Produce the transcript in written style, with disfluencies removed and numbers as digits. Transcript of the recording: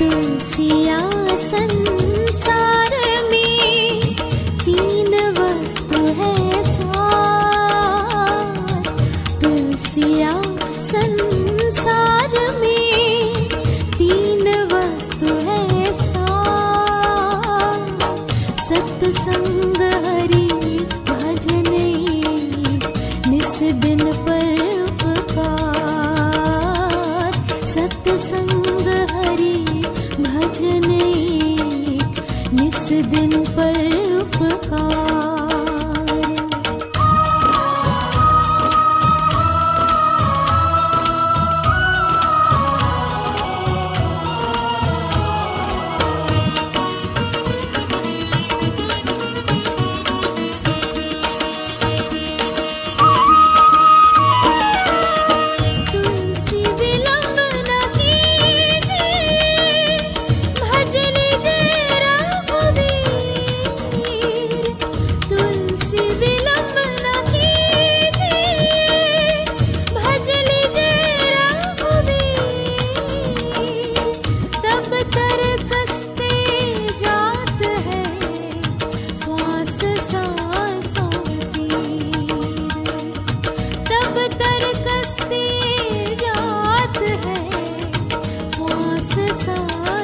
तुलसिया संसार में तीन वस्तु है सार। तुलसिया संसार में तीन वस्तु है सार। सत्संग हरि भजन निस दिन पर उपकार। सत्संग हरि भजन निस दिन पर उपकार। सा